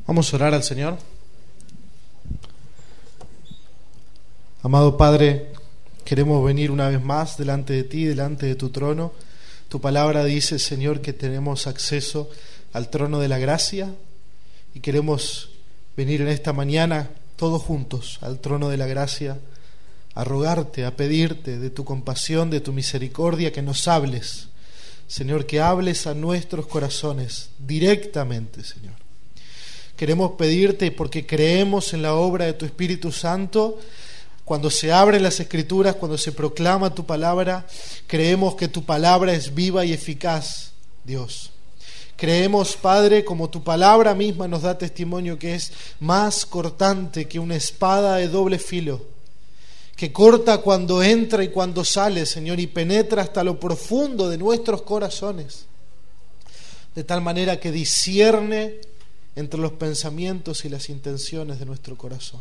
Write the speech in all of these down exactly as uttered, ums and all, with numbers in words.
Vamos a orar al Señor. Amado Padre, queremos venir una vez más delante de ti, delante de tu trono. Tu palabra dice, Señor, que tenemos acceso al trono de la gracia y queremos venir en esta mañana todos juntos al trono de la gracia a rogarte, a pedirte de tu compasión, de tu misericordia, que nos hables, Señor, que hables a nuestros corazones directamente, Señor. Queremos pedirte porque creemos en la obra de tu Espíritu Santo. Cuando se abren las Escrituras, cuando se proclama tu palabra, creemos que tu palabra es viva y eficaz, Dios. Creemos, Padre, como tu palabra misma nos da testimonio, que es más cortante que una espada de doble filo, que corta cuando entra y cuando sale, Señor, y penetra hasta lo profundo de nuestros corazones, de tal manera que discierne entre los pensamientos y las intenciones de nuestro corazón.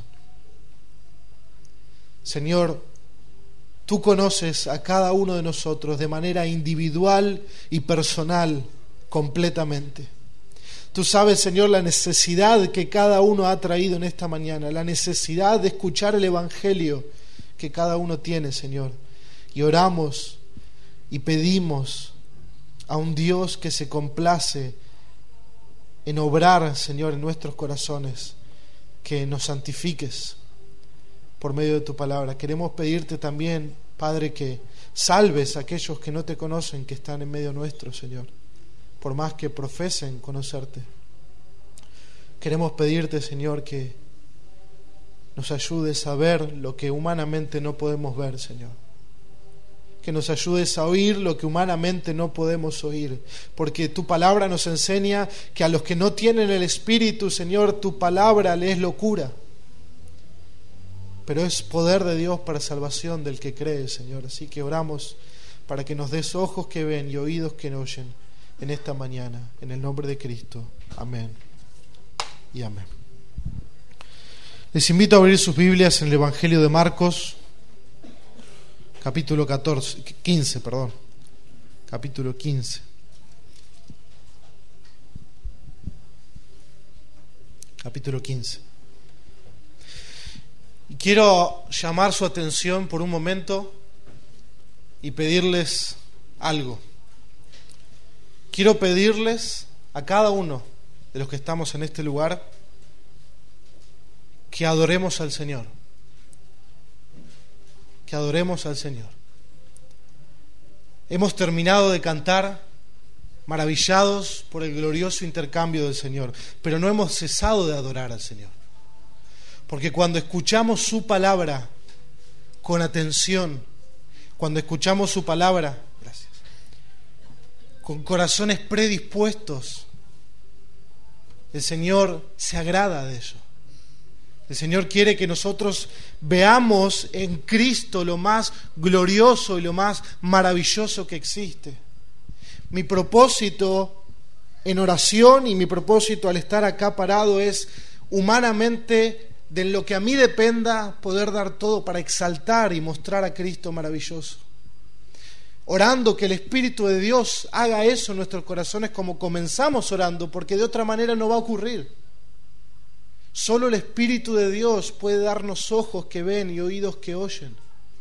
Señor, tú conoces a cada uno de nosotros de manera individual y personal, completamente. Tú sabes, Señor, la necesidad que cada uno ha traído en esta mañana, la necesidad de escuchar el Evangelio que cada uno tiene, Señor. Y oramos y pedimos a un Dios que se complace en obrar, Señor, en nuestros corazones, que nos santifiques por medio de tu palabra. Queremos pedirte también, Padre, que salves a aquellos que no te conocen, que están en medio nuestro, Señor, por más que profesen conocerte. Queremos pedirte, Señor, que nos ayudes a ver lo que humanamente no podemos ver, Señor. Que nos ayudes a oír lo que humanamente no podemos oír, porque tu palabra nos enseña que a los que no tienen el Espíritu, Señor, tu palabra les es locura, pero es poder de Dios para salvación del que cree, Señor. Así que oramos para que nos des ojos que ven y oídos que oyen en esta mañana, en el nombre de Cristo. Amén y amén. Les invito a abrir sus Biblias en el Evangelio de Marcos, capítulo catorce, quince, perdón, capítulo quince. Capítulo quince. Y quiero llamar su atención por un momento y pedirles algo. Quiero pedirles a cada uno de los que estamos en este lugar que adoremos al Señor. Que adoremos al Señor. Hemos terminado de cantar, maravillados por el glorioso intercambio del Señor, pero no hemos cesado de adorar al Señor. Porque cuando escuchamos su palabra con atención, cuando escuchamos su palabra, gracias, con corazones predispuestos, el Señor se agrada de ello. El Señor quiere que nosotros veamos en Cristo lo más glorioso y lo más maravilloso que existe. Mi propósito en oración y mi propósito al estar acá parado es, humanamente, de lo que a mí dependa, poder dar todo para exaltar y mostrar a Cristo maravilloso. Orando que el Espíritu de Dios haga eso en nuestros corazones como comenzamos orando, porque de otra manera no va a ocurrir. Solo el Espíritu de Dios puede darnos ojos que ven y oídos que oyen.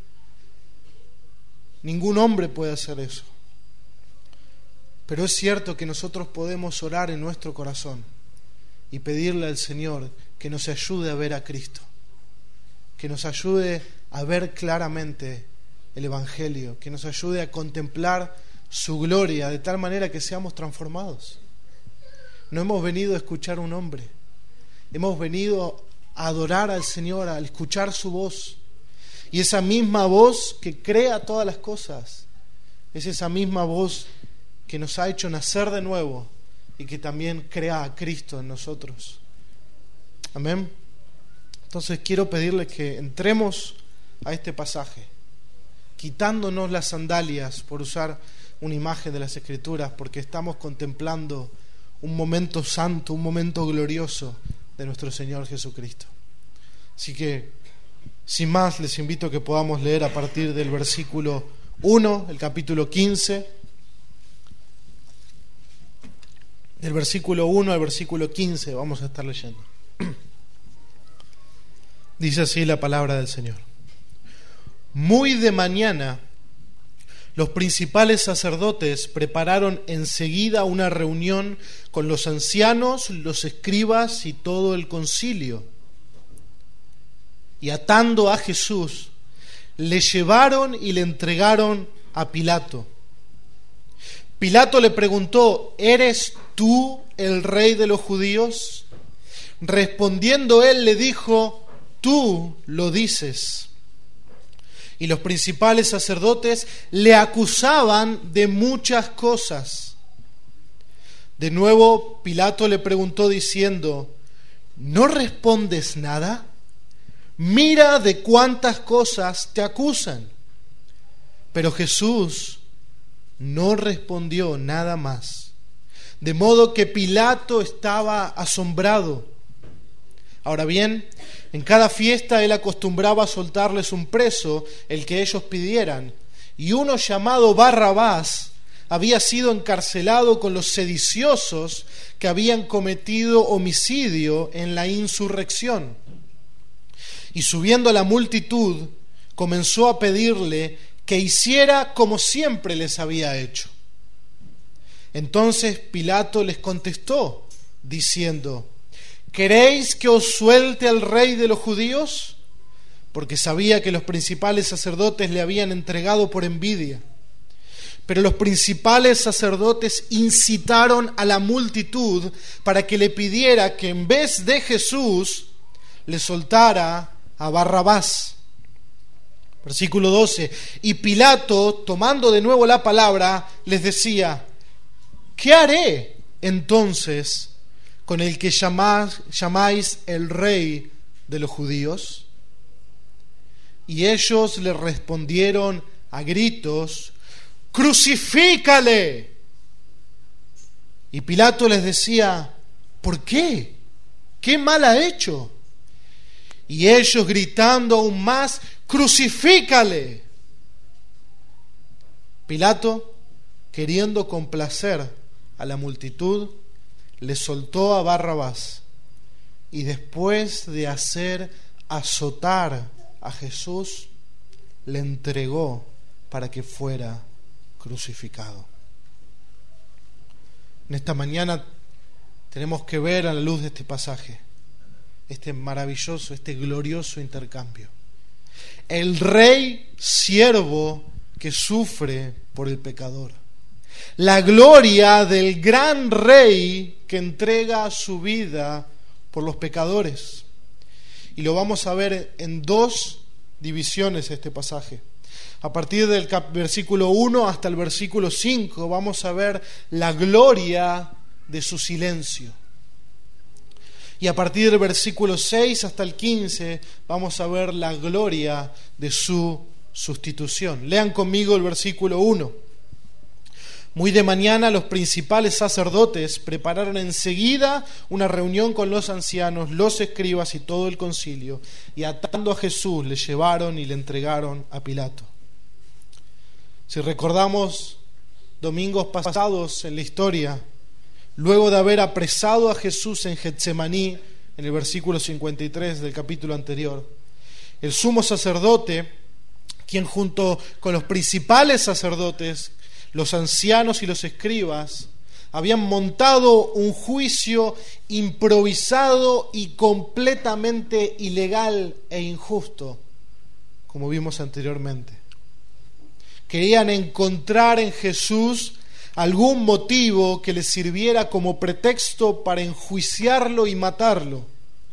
Ningún hombre puede hacer eso. Pero es cierto que nosotros podemos orar en nuestro corazón y pedirle al Señor que nos ayude a ver a Cristo, que nos ayude a ver claramente el Evangelio, que nos ayude a contemplar su gloria de tal manera que seamos transformados. No hemos venido a escuchar a un hombre, hemos venido a adorar al Señor, a escuchar su voz. Y esa misma voz que crea todas las cosas es esa misma voz que nos ha hecho nacer de nuevo y que también crea a Cristo en nosotros. Amén. Entonces quiero pedirles que entremos a este pasaje, quitándonos las sandalias, por usar una imagen de las Escrituras, porque estamos contemplando un momento santo, un momento glorioso de nuestro Señor Jesucristo. Así que, sin más, les invito a que podamos leer a partir del versículo uno, el capítulo quince. del versículo uno al versículo quince vamos a estar leyendo. Dice así la palabra del Señor. Muy de mañana, los principales sacerdotes prepararon enseguida una reunión con los ancianos, los escribas y todo el concilio. Y atando a Jesús, le llevaron y le entregaron a Pilato. Pilato le preguntó: ¿eres tú el rey de los judíos? Respondiendo él le dijo: tú lo dices. Y los principales sacerdotes le acusaban de muchas cosas. De nuevo Pilato le preguntó diciendo: ¿no respondes nada? Mira de cuántas cosas te acusan. Pero Jesús no respondió nada más, de modo que Pilato estaba asombrado. Ahora bien, en cada fiesta él acostumbraba a soltarles un preso, el que ellos pidieran, y uno llamado Barrabás había sido encarcelado con los sediciosos que habían cometido homicidio en la insurrección. Y subiendo a la multitud, comenzó a pedirle que hiciera como siempre les había hecho. Entonces Pilato les contestó, diciendo: ¿queréis que os suelte al rey de los judíos? Porque sabía que los principales sacerdotes le habían entregado por envidia. Pero los principales sacerdotes incitaron a la multitud para que le pidiera que en vez de Jesús le soltara a Barrabás. Versículo doce. Y Pilato, tomando de nuevo la palabra, les decía: ¿qué haré entonces con el que llamás, llamáis el rey de los judíos? Y ellos le respondieron a gritos: ¡crucifícale! Y Pilato les decía: ¿por qué? ¿Qué mal ha hecho? Y ellos gritando aún más: ¡crucifícale! Pilato, queriendo complacer a la multitud, le soltó a Barrabás, y después de hacer azotar a Jesús, le entregó para que fuera crucificado. En esta mañana tenemos que ver a la luz de este pasaje este maravilloso, este glorioso intercambio. El rey siervo que sufre por el pecador. La gloria del gran rey que entrega su vida por los pecadores. Y lo vamos a ver en dos divisiones este pasaje. A partir del cap- versículo uno hasta el versículo cinco vamos a ver la gloria de su silencio. Y a partir del versículo seis hasta el quince vamos a ver la gloria de su sustitución. Lean conmigo el versículo uno. Muy de mañana los principales sacerdotes prepararon enseguida una reunión con los ancianos, los escribas y todo el concilio, y atando a Jesús le llevaron y le entregaron a Pilato. Si recordamos domingos pasados en la historia, luego de haber apresado a Jesús en Getsemaní, en el versículo cincuenta y tres del capítulo anterior, el sumo sacerdote, quien junto con los principales sacerdotes, los ancianos y los escribas, habían montado un juicio improvisado y completamente ilegal e injusto, como vimos anteriormente. Querían encontrar en Jesús algún motivo que les sirviera como pretexto para enjuiciarlo y matarlo.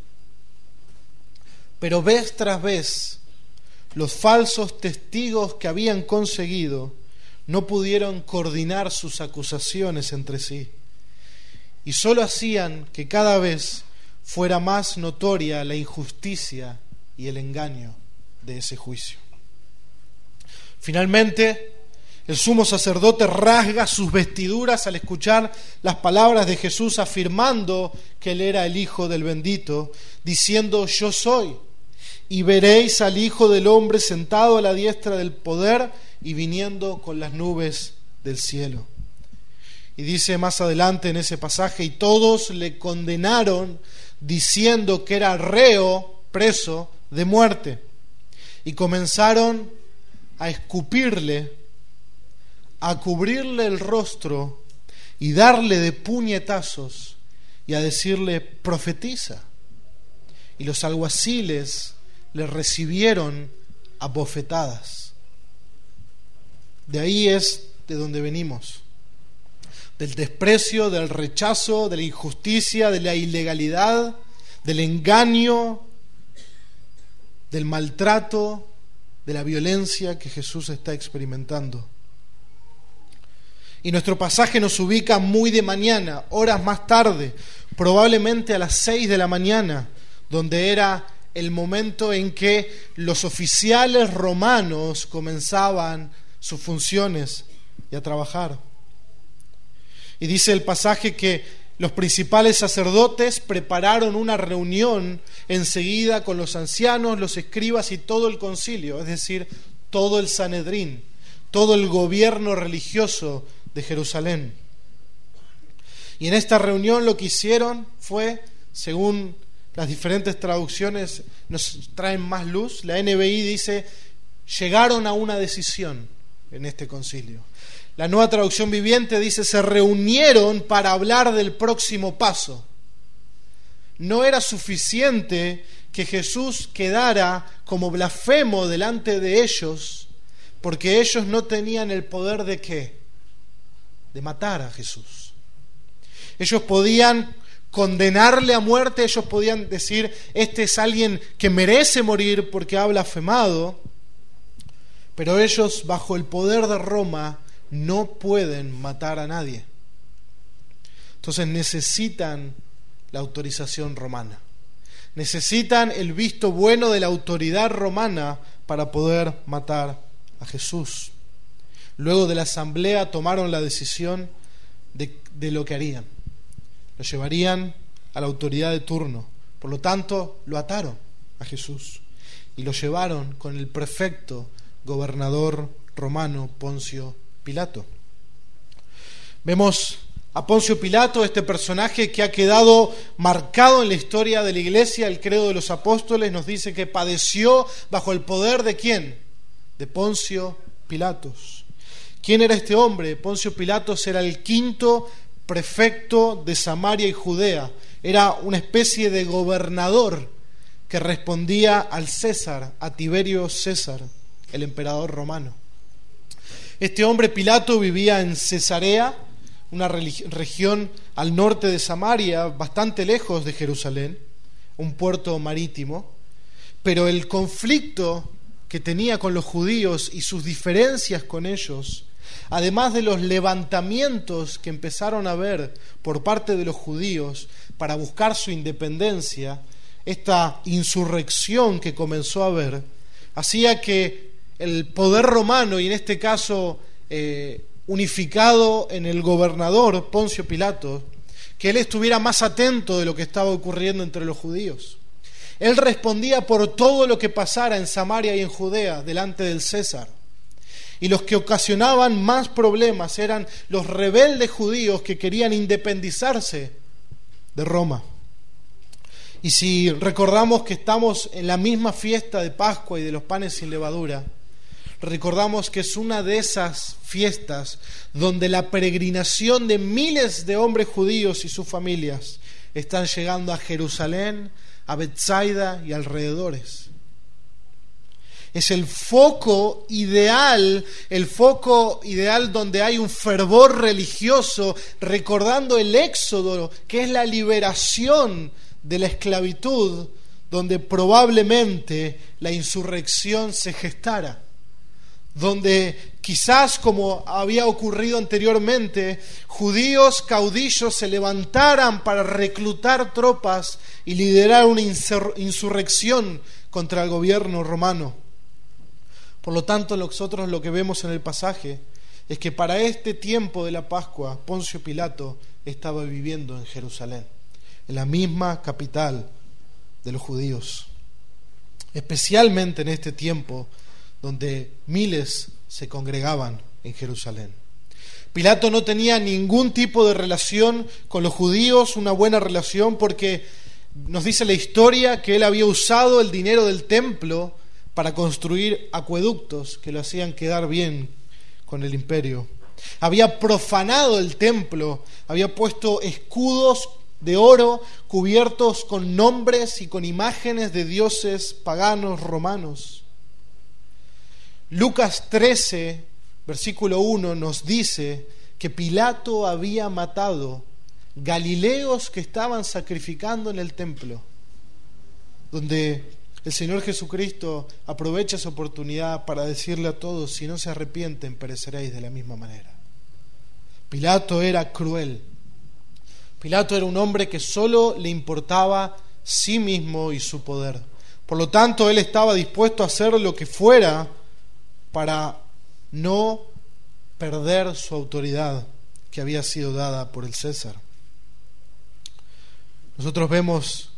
Pero vez tras vez, los falsos testigos que habían conseguido no pudieron coordinar sus acusaciones entre sí, y solo hacían que cada vez fuera más notoria la injusticia y el engaño de ese juicio. Finalmente, el sumo sacerdote rasga sus vestiduras al escuchar las palabras de Jesús afirmando que él era el Hijo del Bendito, diciendo: yo soy, y veréis al Hijo del Hombre sentado a la diestra del poder y viniendo con las nubes del cielo. Y dice más adelante en ese pasaje, y todos le condenaron diciendo que era reo, preso, de muerte. Y comenzaron a escupirle, a cubrirle el rostro y darle de puñetazos y a decirle, profetiza. Y los alguaciles le recibieron a bofetadas. De ahí es de donde venimos. Del desprecio, del rechazo, de la injusticia, de la ilegalidad, del engaño, del maltrato, de la violencia que Jesús está experimentando. Y nuestro pasaje nos ubica muy de mañana, horas más tarde, probablemente a las seis de la mañana, donde era el momento en que los oficiales romanos comenzaban sus funciones y a trabajar. Y dice el pasaje que los principales sacerdotes prepararon una reunión enseguida con los ancianos, los escribas y todo el concilio, es decir, todo el Sanedrín, todo el gobierno religioso de Jerusalén. Y en esta reunión lo que hicieron fue, según las diferentes traducciones nos traen más luz, la N B I dice, llegaron a una decisión en este concilio. La Nueva Traducción Viviente dice, se reunieron para hablar del próximo paso. No era suficiente que Jesús quedara como blasfemo delante de ellos, porque ellos no tenían el poder de ¿qué? De matar a Jesús. Ellos podían condenarle a muerte, ellos podían decir, este es alguien que merece morir porque ha blasfemado, pero ellos, bajo el poder de Roma, no pueden matar a nadie. Entonces necesitan la autorización romana. Necesitan el visto bueno de la autoridad romana para poder matar a Jesús. Luego de la asamblea tomaron la decisión de, de lo que harían. Lo llevarían a la autoridad de turno. Por lo tanto, lo ataron a Jesús y lo llevaron con el prefecto gobernador romano Poncio Pilato. Vemos a Poncio Pilato, este personaje que ha quedado marcado en la historia de la iglesia. El credo de los apóstoles nos dice que padeció bajo el poder de ¿quién? De Poncio Pilatos. ¿Quién era este hombre? Poncio Pilatos era el quinto prefecto de Samaria y Judea. Era una especie de gobernador que respondía al César, a Tiberio César, el emperador romano. Este hombre Pilato vivía en Cesarea, una región al norte de Samaria, bastante lejos de Jerusalén, un puerto marítimo, pero el conflicto que tenía con los judíos y sus diferencias con ellos, además de los levantamientos que empezaron a ver por parte de los judíos para buscar su independencia, esta insurrección que comenzó a haber, hacía que el poder romano, y en este caso eh, unificado en el gobernador Poncio Pilato, que él estuviera más atento de lo que estaba ocurriendo entre los judíos. Él respondía por todo lo que pasara en Samaria y en Judea delante del César. Y los que ocasionaban más problemas eran los rebeldes judíos que querían independizarse de Roma. Y si recordamos que estamos en la misma fiesta de Pascua y de los panes sin levadura, recordamos que es una de esas fiestas donde la peregrinación de miles de hombres judíos y sus familias están llegando a Jerusalén, a Betsaida y alrededores. Es el foco ideal, el foco ideal donde hay un fervor religioso recordando el éxodo, que es la liberación de la esclavitud, donde probablemente la insurrección se gestara, donde quizás, como había ocurrido anteriormente, judíos caudillos se levantaran para reclutar tropas y liderar una insurrección contra el gobierno romano. Por lo tanto, nosotros lo que vemos en el pasaje es que para este tiempo de la Pascua, Poncio Pilato estaba viviendo en Jerusalén, en la misma capital de los judíos, especialmente en este tiempo donde miles se congregaban en Jerusalén. Pilato no tenía ningún tipo de relación con los judíos, una buena relación, porque nos dice la historia que él había usado el dinero del templo para construir acueductos que lo hacían quedar bien con el imperio. Había profanado el templo, había puesto escudos de oro cubiertos con nombres y con imágenes de dioses paganos romanos. Lucas trece, versículo uno, nos dice que Pilato había matado galileos que estaban sacrificando en el templo, donde el Señor Jesucristo aprovecha esa oportunidad para decirle a todos: si no se arrepienten, pereceréis de la misma manera. Pilato era cruel. Pilato era un hombre que solo le importaba sí mismo y su poder. Por lo tanto, él estaba dispuesto a hacer lo que fuera para no perder su autoridad que había sido dada por el César. Nosotros vemos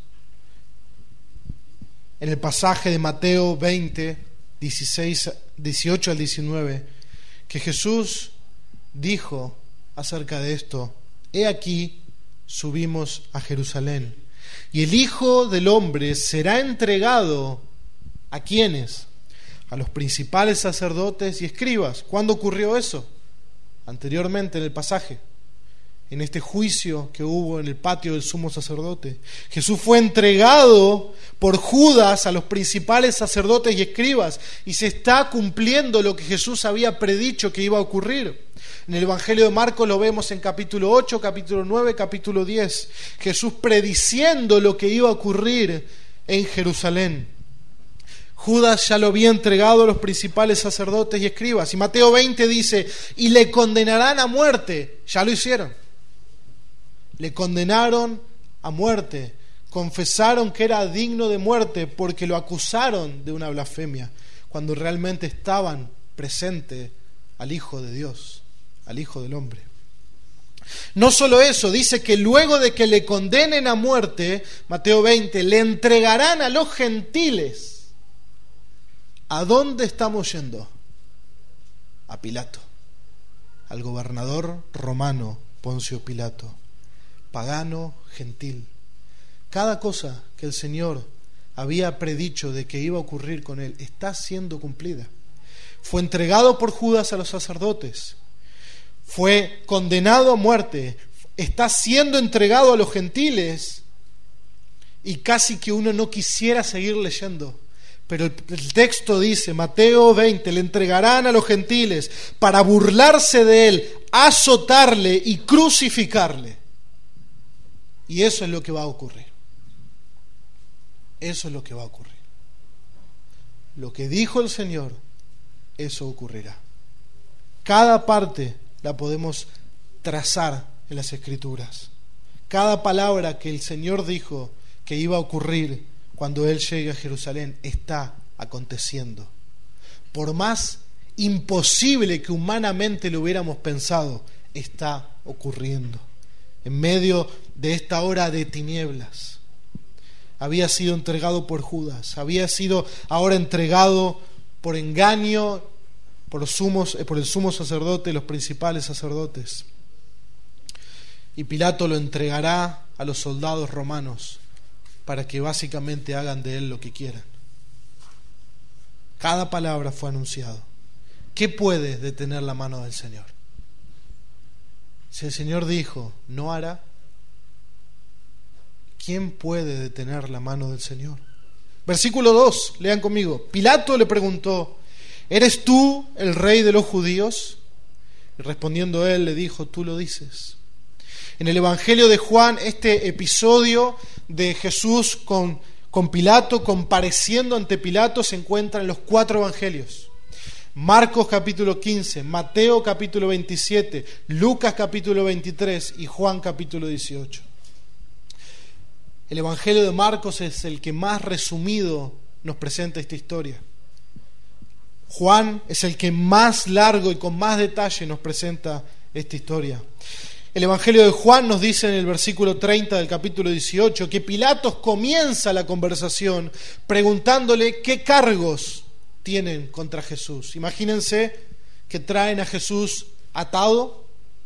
en el pasaje de Mateo veinte, dieciséis, dieciocho al diecinueve, que Jesús dijo acerca de esto: he aquí, subimos a Jerusalén, y el Hijo del Hombre será entregado ¿a quiénes? A los principales sacerdotes y escribas. ¿Cuándo ocurrió eso? Anteriormente en el pasaje, en este juicio que hubo en el patio del sumo sacerdote. Jesús fue entregado por Judas a los principales sacerdotes y escribas, y se está cumpliendo lo que Jesús había predicho que iba a ocurrir. En el Evangelio de Marcos lo vemos en capítulo ocho, capítulo nueve, capítulo diez. Jesús prediciendo lo que iba a ocurrir en Jerusalén. Judas ya lo había entregado a los principales sacerdotes y escribas. Y Mateo veinte dice: y le condenarán a muerte. Ya lo hicieron. Le condenaron a muerte. Confesaron que era digno de muerte porque lo acusaron de una blasfemia, cuando realmente estaban presente al Hijo de Dios, al Hijo del Hombre. No solo eso, dice que luego de que le condenen a muerte, Mateo veinte, le entregarán a los gentiles. ¿A dónde estamos yendo? A Pilato, al gobernador romano Poncio Pilato, pagano, gentil. Cada cosa que el Señor había predicho de que iba a ocurrir con él está siendo cumplida. Fue entregado por Judas a los sacerdotes, fue condenado a muerte, está siendo entregado a los gentiles, y casi que uno no quisiera seguir leyendo. Pero el texto dice, Mateo veinte, le entregarán a los gentiles para burlarse de él, azotarle y crucificarle. Y eso es lo que va a ocurrir. Eso es lo que va a ocurrir. Lo que dijo el Señor, eso ocurrirá. Cada parte la podemos trazar en las Escrituras. Cada palabra que el Señor dijo que iba a ocurrir cuando Él llegue a Jerusalén está aconteciendo. Por más imposible que humanamente lo hubiéramos pensado, está ocurriendo. En medio de esta hora de tinieblas, había sido entregado por Judas, había sido ahora entregado por engaño por, los sumos, por el sumo sacerdote y los principales sacerdotes. Y Pilato lo entregará a los soldados romanos para que básicamente hagan de él lo que quieran. Cada palabra fue anunciado. ¿Qué puede detener la mano del Señor? Si el Señor dijo, no hará, ¿quién puede detener la mano del Señor? Versículo dos, lean conmigo. Pilato le preguntó, ¿eres tú el rey de los judíos? Y respondiendo él le dijo, tú lo dices. En el Evangelio de Juan, este episodio de Jesús con, con Pilato, compareciendo ante Pilato, se encuentra en los cuatro evangelios. Marcos capítulo quince, Mateo capítulo veintisiete, Lucas capítulo veintitrés y Juan capítulo dieciocho. El Evangelio de Marcos es el que más resumido nos presenta esta historia. Juan es el que más largo y con más detalle nos presenta esta historia. El Evangelio de Juan nos dice en el versículo treinta del capítulo dieciocho que Pilatos comienza la conversación preguntándole qué cargos tienen contra Jesús. Imagínense que traen a Jesús atado,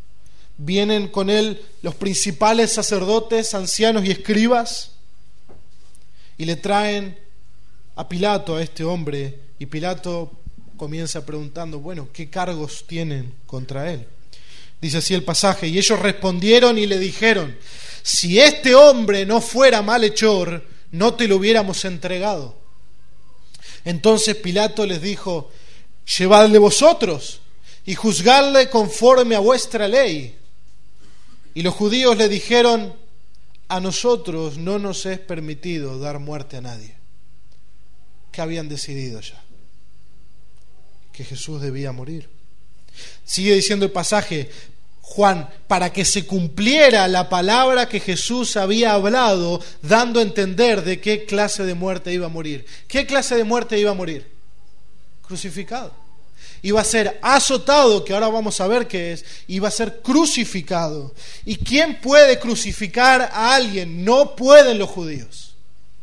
vienen con él los principales sacerdotes, ancianos y escribas, y le traen a Pilato, a este hombre, y Pilato comienza preguntando, bueno, ¿qué cargos tienen contra él? Dice así el pasaje: y ellos respondieron y le dijeron, si este hombre no fuera malhechor, no te lo hubiéramos entregado. Entonces Pilato les dijo, llevadle vosotros y juzgadle conforme a vuestra ley. Y los judíos le dijeron, a nosotros no nos es permitido dar muerte a nadie. ¿Qué habían decidido ya? Que Jesús debía morir. Sigue diciendo el pasaje, Juan, para que se cumpliera la palabra que Jesús había hablado, dando a entender de qué clase de muerte iba a morir. ¿Qué clase de muerte iba a morir? Crucificado. Iba a ser azotado, que ahora vamos a ver qué es, iba a ser crucificado. ¿Y quién puede crucificar a alguien? No pueden los judíos.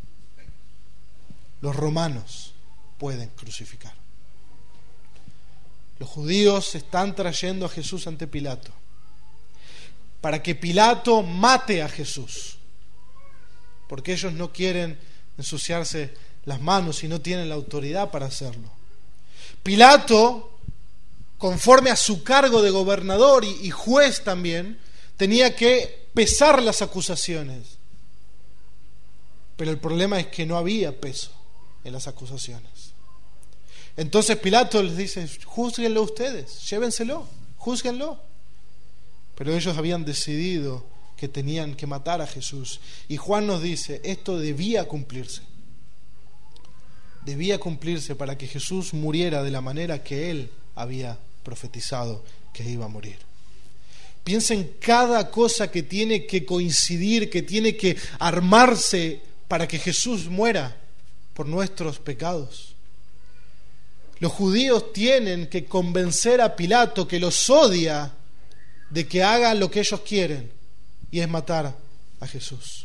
Los romanos pueden crucificar. Los judíos están trayendo a Jesús ante Pilato para que Pilato mate a Jesús, porque ellos no quieren ensuciarse las manos y no tienen la autoridad para hacerlo. Pilato, conforme a su cargo de gobernador y, y juez también, tenía que pesar las acusaciones, pero el problema es que no había peso en las acusaciones. Entonces Pilato les dice, júzguenlo ustedes, llévenselo, júzguenlo. Pero ellos habían decidido que tenían que matar a Jesús. Y Juan nos dice, esto debía cumplirse. Debía cumplirse para que Jesús muriera de la manera que él había profetizado que iba a morir. Piensa en cada cosa que tiene que coincidir, que tiene que armarse para que Jesús muera por nuestros pecados. Los judíos tienen que convencer a Pilato, que los odia, de que hagan lo que ellos quieren, y es matar a Jesús.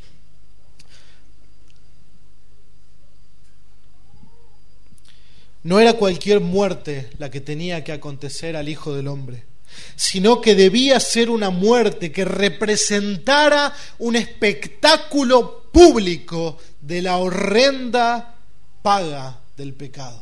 No era cualquier muerte la que tenía que acontecer al Hijo del Hombre, sino que debía ser una muerte que representara un espectáculo público de la horrenda paga del pecado.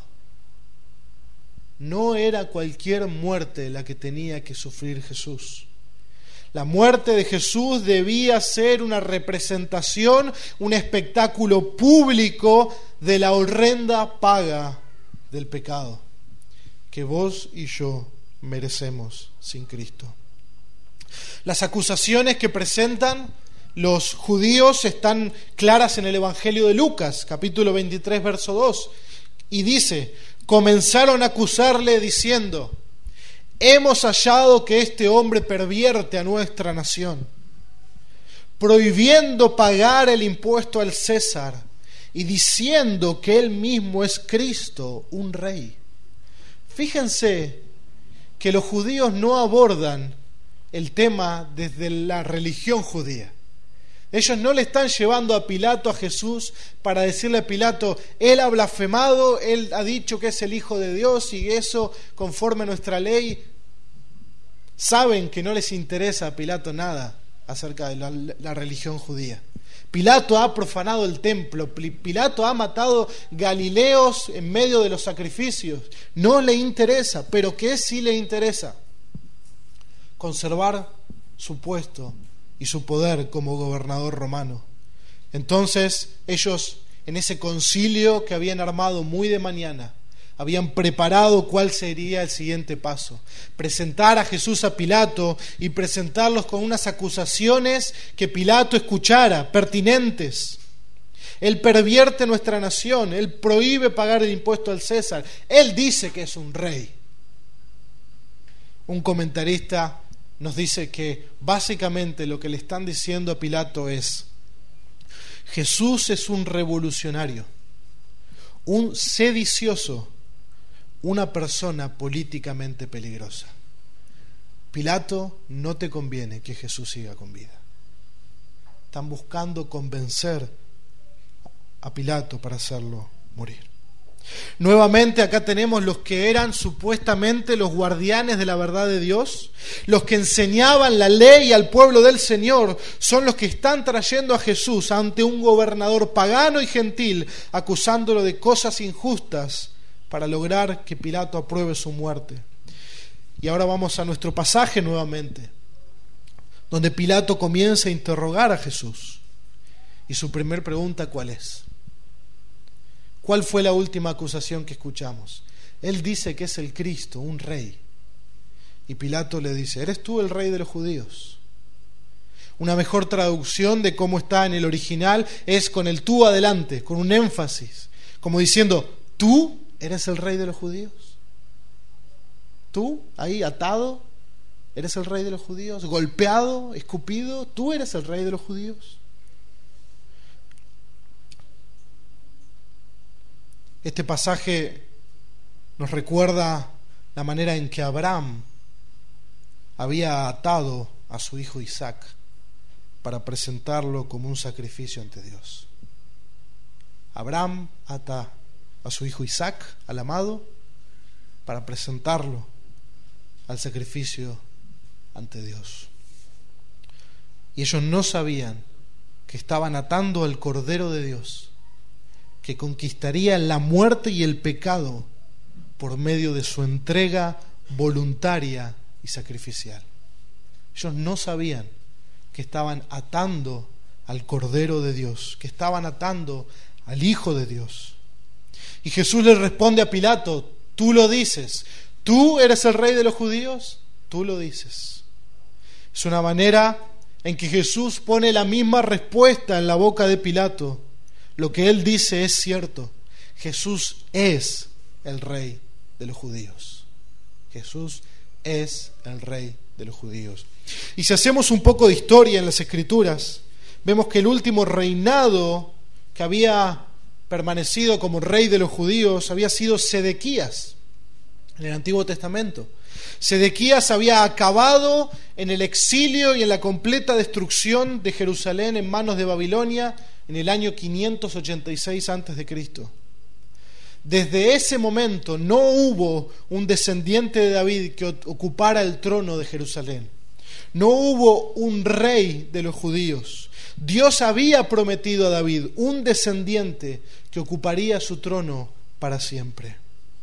No era cualquier muerte la que tenía que sufrir Jesús. La muerte de Jesús debía ser una representación, un espectáculo público de la horrenda paga del pecado que vos y yo merecemos sin Cristo. Las acusaciones que presentan los judíos están claras en el Evangelio de Lucas, capítulo veintitrés, verso dos, y dice, comenzaron a acusarle diciendo, hemos hallado que este hombre pervierte a nuestra nación, prohibiendo pagar el impuesto al César y diciendo que él mismo es Cristo, un rey. Fíjense que los judíos no abordan el tema desde la religión judía. Ellos no le están llevando a Pilato a Jesús para decirle a Pilato, él ha blasfemado, él ha dicho que es el Hijo de Dios y eso conforme a nuestra ley. Saben que no les interesa a Pilato nada acerca de la, la religión judía. Pilato ha profanado el templo, Pilato ha matado galileos en medio de los sacrificios. No le interesa, pero ¿qué sí le interesa? Conservar su puesto y su poder como gobernador romano. Entonces ellos, en ese concilio que habían armado muy de mañana, habían preparado cuál sería el siguiente paso: presentar a Jesús a Pilato y presentarlos con unas acusaciones que Pilato escuchara, pertinentes. Él pervierte nuestra nación, él prohíbe pagar el impuesto al César, él dice que es un rey. Un comentarista nos dice que básicamente lo que le están diciendo a Pilato es: Jesús es un revolucionario, un sedicioso, una persona políticamente peligrosa. Pilato, no te conviene que Jesús siga con vida. Están buscando convencer a Pilato para hacerlo morir. Nuevamente acá tenemos los que eran supuestamente los guardianes de la verdad de Dios, los que enseñaban la ley al pueblo del Señor, son los que están trayendo a Jesús ante un gobernador pagano y gentil, acusándolo de cosas injustas para lograr que Pilato apruebe su muerte. Y ahora vamos a nuestro pasaje nuevamente, donde Pilato comienza a interrogar a Jesús. Y su primer pregunta, ¿cuál es? ¿Cuál fue la última acusación que escuchamos? Él dice que es el Cristo, un rey. Y Pilato le dice, ¿eres tú el rey de los judíos? Una mejor traducción de cómo está en el original es con el tú adelante, con un énfasis, como diciendo, ¿tú eres el rey de los judíos? ¿Tú, ahí atado, eres el rey de los judíos? ¿Golpeado, escupido? ¿Tú eres el rey de los judíos? Este pasaje nos recuerda la manera en que Abraham había atado a su hijo Isaac para presentarlo como un sacrificio ante Dios. Abraham ata a su hijo Isaac, al amado, para presentarlo al sacrificio ante Dios. Y ellos no sabían que estaban atando al Cordero de Dios, que conquistaría la muerte y el pecado por medio de su entrega voluntaria y sacrificial. Ellos no sabían que estaban atando al Cordero de Dios, que estaban atando al Hijo de Dios. Y Jesús le responde a Pilato, tú lo dices, ¿tú eres el rey de los judíos? Tú lo dices. Es una manera en que Jesús pone la misma respuesta en la boca de Pilato. Lo que él dice es cierto. Jesús es el rey de los judíos. Jesús es el rey de los judíos. Y si hacemos un poco de historia en las Escrituras, vemos que el último reinado que había permanecido como rey de los judíos había sido Sedequías en el Antiguo Testamento. Sedequías había acabado en el exilio y en la completa destrucción de Jerusalén en manos de Babilonia en el año quinientos ochenta y seis antes de Cristo. Desde ese momento no hubo un descendiente de David que ocupara el trono de Jerusalén. No hubo un rey de los judíos. Dios había prometido a David un descendiente que ocuparía su trono para siempre.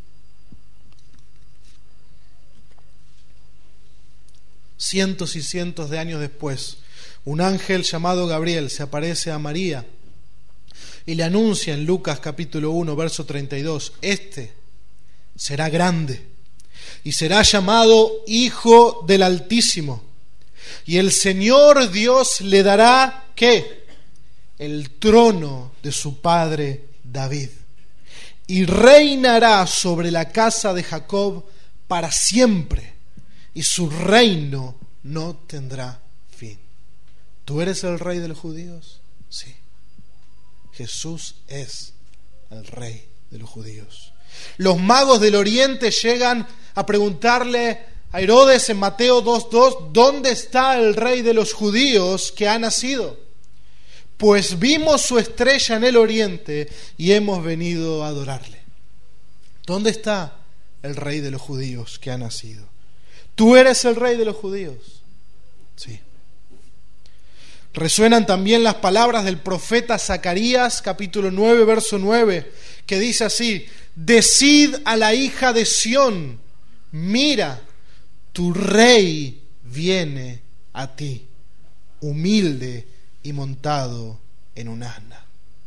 Cientos y cientos de años después, un ángel llamado Gabriel se aparece a María y le anuncia en Lucas capítulo uno, verso treinta y dos, este será grande y será llamado Hijo del Altísimo, y el Señor Dios le dará, ¿qué? El trono de su padre David, y reinará sobre la casa de Jacob para siempre, y su reino no tendrá fin. ¿Tú eres el rey de los judíos? Sí. Jesús es el rey de los judíos. Los magos del oriente llegan a preguntarle a Herodes en Mateo dos dos, ¿dónde está el rey de los judíos que ha nacido? Pues vimos su estrella en el oriente y hemos venido a adorarle. ¿Dónde está el rey de los judíos que ha nacido? ¿Tú eres el rey de los judíos? Sí. Resuenan también las palabras del profeta Zacarías, capítulo nueve, verso nueve, que dice así: decid a la hija de Sión, mira, tu rey viene a ti, humilde y montado en un asna.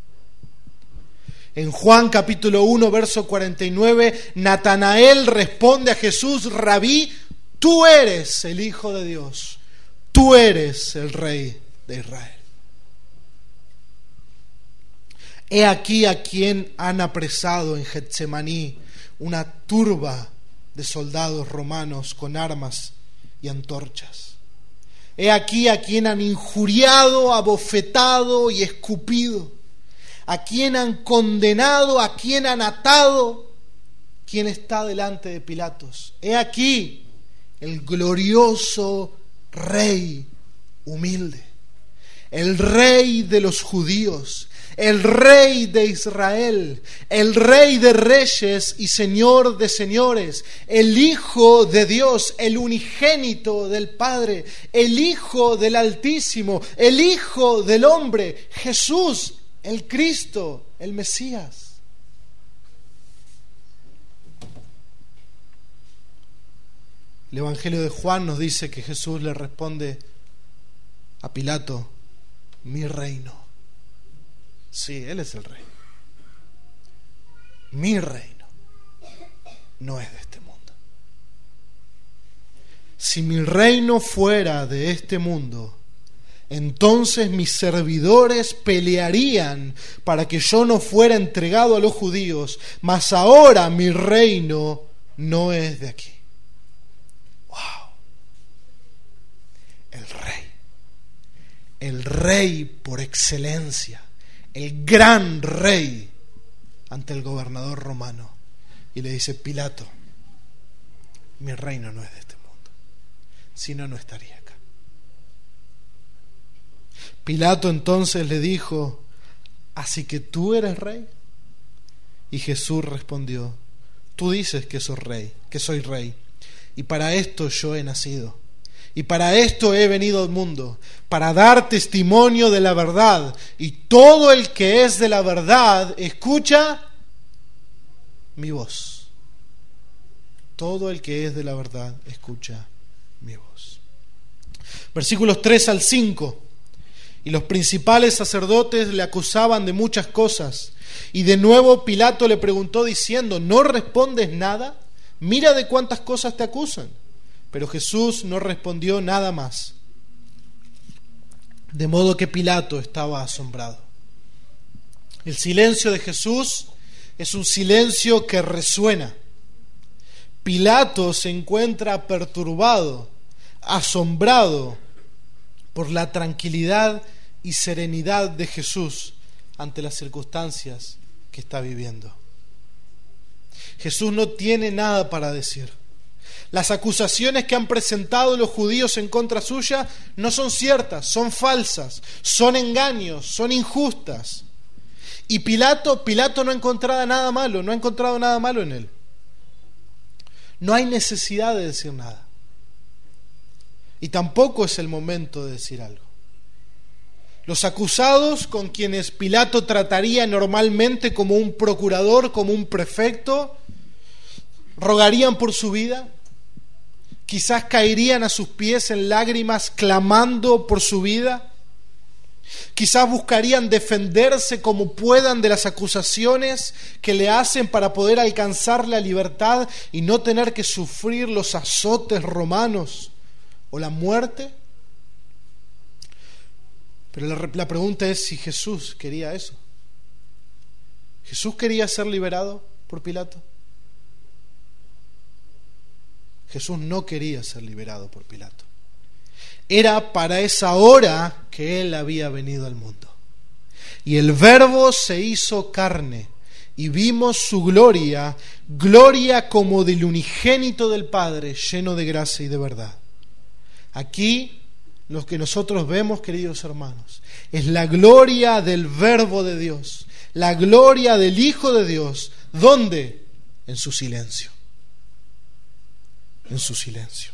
En Juan capítulo uno, verso cuarenta y nueve, Natanael responde a Jesús: Rabí, tú eres el Hijo de Dios, tú eres el Rey de Israel. He aquí a quien han apresado en Getsemaní, una turba de soldados romanos con armas y antorchas. He aquí a quien han injuriado, abofetado y escupido, a quien han condenado, a quien han atado. ¿Quién está delante de Pilatos? He aquí el glorioso Rey humilde. el Rey de los judíos, el Rey de Israel, el Rey de reyes y Señor de señores, el Hijo de Dios, el unigénito del Padre, el Hijo del Altísimo, el Hijo del Hombre, Jesús, el Cristo, el Mesías. El Evangelio de Juan nos dice que Jesús le responde a Pilato: mi reino. Sí, Él es el rey. Mi reino no es de este mundo. Si mi reino fuera de este mundo, entonces mis servidores pelearían para que yo no fuera entregado a los judíos, mas ahora mi reino no es de aquí. ¡Wow! El rey. El rey por excelencia. El gran rey ante el gobernador romano, y le dice: Pilato, mi reino no es de este mundo, si no, no estaría acá. Pilato entonces le dijo: ¿así que tú eres rey? Y Jesús respondió: tú dices que soy rey, que soy rey, y para esto yo he nacido. Y para esto he venido al mundo, para dar testimonio de la verdad. Y todo el que es de la verdad escucha mi voz. Todo el que es de la verdad escucha mi voz. Versículos tres al cinco. Y los principales sacerdotes le acusaban de muchas cosas. Y de nuevo Pilato le preguntó diciendo: ¿no respondes nada? Mira de cuántas cosas te acusan. Pero Jesús no respondió nada más. De modo que Pilato estaba asombrado. El silencio de Jesús es un silencio que resuena. Pilato se encuentra perturbado, asombrado por la tranquilidad y serenidad de Jesús ante las circunstancias que está viviendo. Jesús no tiene nada para decir. Las acusaciones que han presentado los judíos en contra suya no son ciertas, son falsas, son engaños, son injustas. Y Pilato, Pilato no ha encontrado nada malo, no ha encontrado nada malo en él. No hay necesidad de decir nada. Y tampoco es el momento de decir algo. Los acusados, con quienes Pilato trataría normalmente como un procurador, como un prefecto, rogarían por su vida. Quizás caerían a sus pies en lágrimas clamando por su vida. Quizás buscarían defenderse como puedan de las acusaciones que le hacen para poder alcanzar la libertad y no tener que sufrir los azotes romanos o la muerte. Pero la, la pregunta es si Jesús quería eso. ¿Jesús quería ser liberado por Pilato? Jesús no quería ser liberado por Pilato. Era para esa hora que Él había venido al mundo. Y el Verbo se hizo carne y vimos su gloria, gloria como del unigénito del Padre, lleno de gracia y de verdad. Aquí lo que nosotros vemos, queridos hermanos, es la gloria del Verbo de Dios, la gloria del Hijo de Dios. ¿Dónde? En su silencio. En su silencio.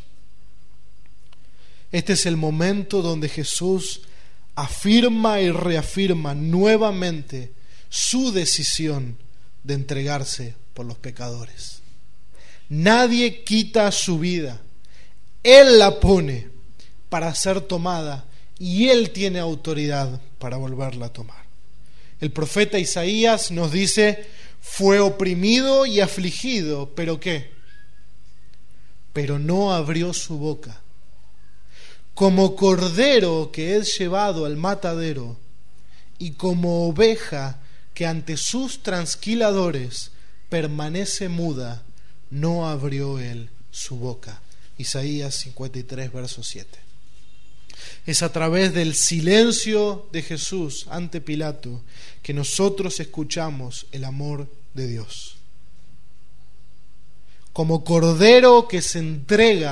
Este es el momento donde Jesús afirma y reafirma nuevamente su decisión de entregarse por los pecadores. Nadie quita su vida. Él la pone para ser tomada y Él tiene autoridad para volverla a tomar. El profeta Isaías nos dice: fue oprimido y afligido, ¿pero qué? Pero no abrió su boca. Como cordero que es llevado al matadero, y como oveja que ante sus transquiladores permanece muda, no abrió él su boca. Isaías cincuenta y tres, verso siete. Es a través del silencio de Jesús ante Pilato que nosotros escuchamos el amor de Dios. Como cordero que se entrega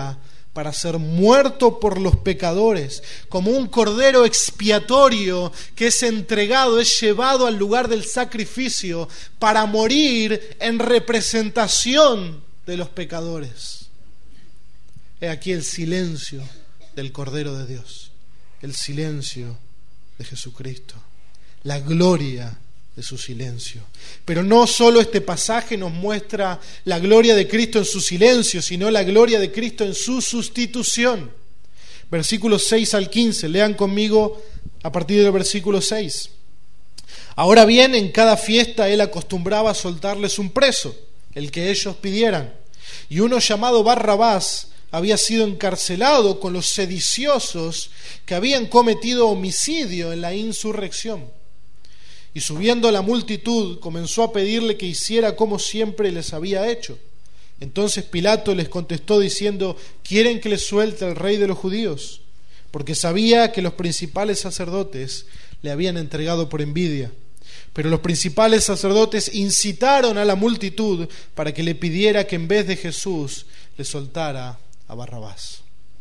para ser muerto por los pecadores, como un cordero expiatorio que es entregado, es llevado al lugar del sacrificio para morir en representación de los pecadores. He aquí el silencio del Cordero de Dios, el silencio de Jesucristo, la gloria de su silencio. Pero no solo este pasaje nos muestra la gloria de Cristo en su silencio, sino la gloria de Cristo en su sustitución. Versículos seis al quince, lean conmigo a partir del versículo seis. Ahora bien, en cada fiesta él acostumbraba a soltarles un preso, el que ellos pidieran, y uno llamado Barrabás había sido encarcelado con los sediciosos que habían cometido homicidio en la insurrección. Y subiendo la multitud, comenzó a pedirle que hiciera como siempre les había hecho. Entonces Pilato les contestó diciendo: ¿quieren que les suelte el rey de los judíos? Porque sabía que los principales sacerdotes le habían entregado por envidia. Pero los principales sacerdotes incitaron a la multitud para que le pidiera que en vez de Jesús le soltara a Barrabás.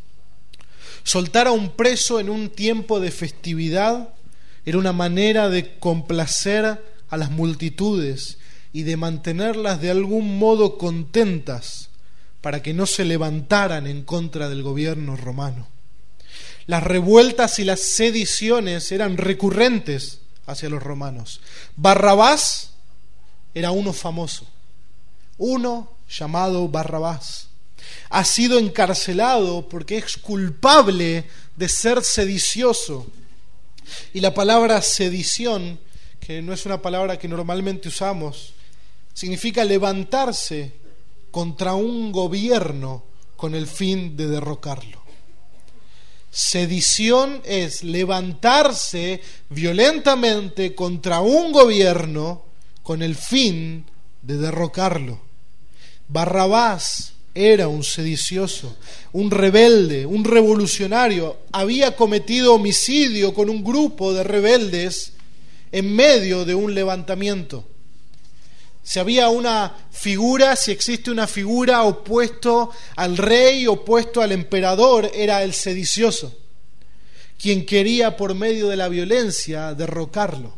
Soltar a un preso en un tiempo de festividad era una manera de complacer a las multitudes y de mantenerlas de algún modo contentas para que no se levantaran en contra del gobierno romano. Las revueltas y las sediciones eran recurrentes hacia los romanos. Barrabás era uno famoso, uno llamado Barrabás. Ha sido encarcelado porque es culpable de ser sedicioso. Y la palabra sedición, que no es una palabra que normalmente usamos, significa levantarse contra un gobierno con el fin de derrocarlo. Sedición es levantarse violentamente contra un gobierno con el fin de derrocarlo. Barrabás era un sedicioso, un rebelde, un revolucionario. Había cometido homicidio con un grupo de rebeldes en medio de un levantamiento. Si había una figura, si existe una figura opuesto al rey, opuesto al emperador, era el sedicioso, quien quería por medio de la violencia derrocarlo.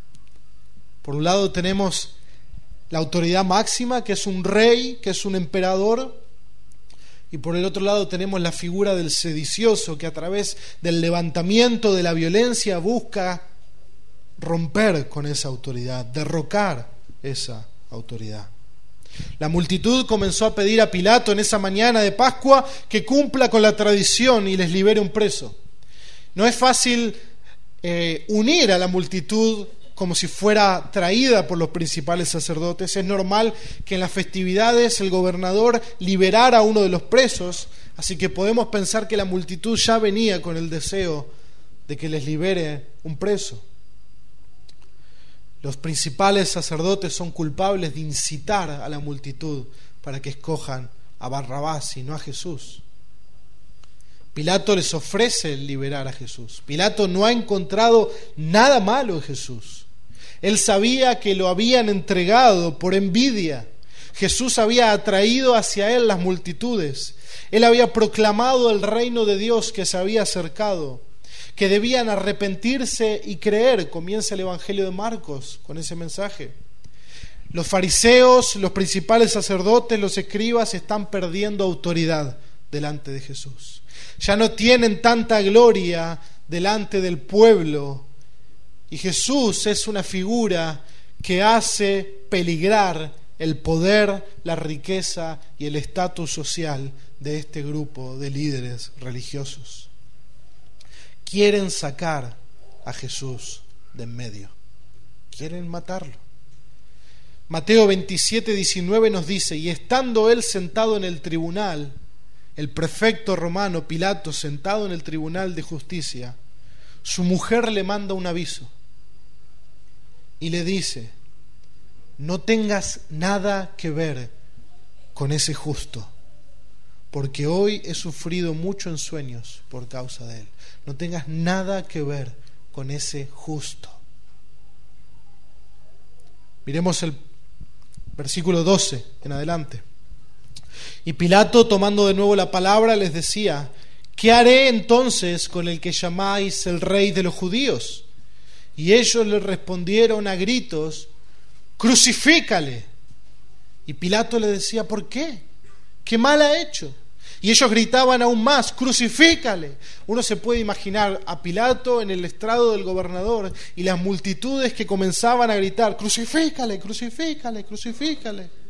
Por un lado tenemos la autoridad máxima, que es un rey, que es un emperador, y por el otro lado tenemos la figura del sedicioso, que a través del levantamiento de la violencia busca romper con esa autoridad, derrocar esa autoridad. La multitud comenzó a pedir a Pilato en esa mañana de Pascua que cumpla con la tradición y les libere un preso. No es fácil eh, unir a la multitud como si fuera traída por los principales sacerdotes. Es normal que en las festividades el gobernador liberara a uno de los presos, así que podemos pensar que la multitud ya venía con el deseo de que les libere un preso. Los principales sacerdotes son culpables de incitar a la multitud para que escojan a Barrabás y no a Jesús. Pilato les ofrece liberar a Jesús. Pilato no ha encontrado nada malo en Jesús. Él sabía que lo habían entregado por envidia. Jesús había atraído hacia él las multitudes. Él había proclamado el reino de Dios que se había acercado, que debían arrepentirse y creer. Comienza el Evangelio de Marcos con ese mensaje. Los fariseos, los principales sacerdotes, los escribas están perdiendo autoridad delante de Jesús. Ya no tienen tanta gloria delante del pueblo. Y Jesús es una figura que hace peligrar el poder, la riqueza y el estatus social de este grupo de líderes religiosos. Quieren sacar a Jesús de en medio. Quieren matarlo. Mateo veintisiete, diecinueve nos dice: y estando él sentado en el tribunal, el prefecto romano Pilato sentado en el tribunal de justicia, su mujer le manda un aviso y le dice: no tengas nada que ver con ese justo, porque hoy he sufrido mucho en sueños por causa de él. No tengas nada que ver con ese justo. Miremos el versículo doce en adelante. Y Pilato, tomando de nuevo la palabra, les decía: ¿qué haré entonces con el que llamáis el rey de los judíos? Y ellos le respondieron a gritos: crucifícale. Y Pilato le decía: ¿por qué? ¿Qué mal ha hecho? Y ellos gritaban aún más: crucifícale. Uno se puede imaginar a Pilato en el estrado del gobernador y las multitudes que comenzaban a gritar: crucifícale, crucifícale, crucifícale.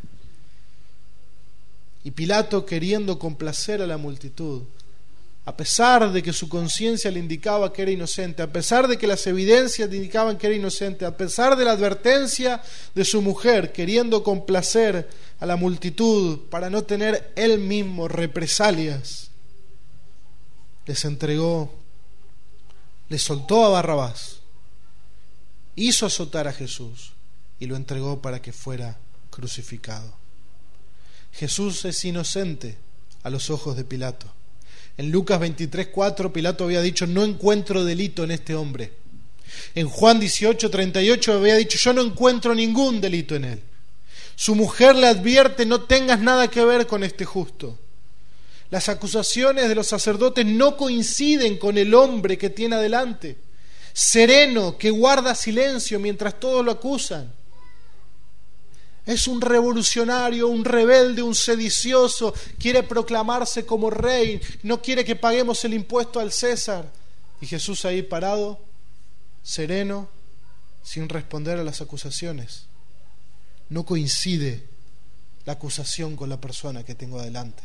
Y Pilato, queriendo complacer a la multitud, a pesar de que su conciencia le indicaba que era inocente, a pesar de que las evidencias le indicaban que era inocente, a pesar de la advertencia de su mujer, queriendo complacer a la multitud para no tener él mismo represalias, les entregó, les soltó a Barrabás, hizo azotar a Jesús y lo entregó para que fuera crucificado. Jesús es inocente a los ojos de Pilato. En Lucas veintitrés cuatro, Pilato había dicho: no encuentro delito en este hombre. En Juan dieciocho treinta y ocho había dicho: yo no encuentro ningún delito en él. Su mujer le advierte: no tengas nada que ver con este justo. Las acusaciones de los sacerdotes no coinciden con el hombre que tiene adelante, sereno, que guarda silencio mientras todos lo acusan. Es un revolucionario, un rebelde, un sedicioso, quiere proclamarse como rey, no quiere que paguemos el impuesto al César. Y Jesús ahí parado, sereno, sin responder a las acusaciones. No coincide la acusación con la persona que tengo adelante.